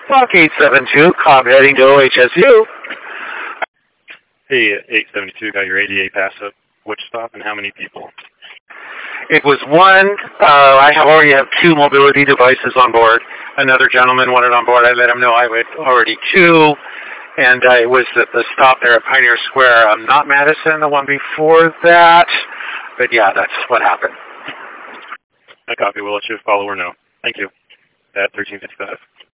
Block 872, Cobb heading to OHSU. Hey, 872, got your ADA pass up. Which stop and how many people? It was one. I already have two mobility devices on board. Another gentleman wanted on board. I let him know I had already two. And it was at the stop there at Pioneer Square. Not Madison, the one before that. But yeah, that's what happened. I copy. We'll let your follower know. Thank you. At 1355.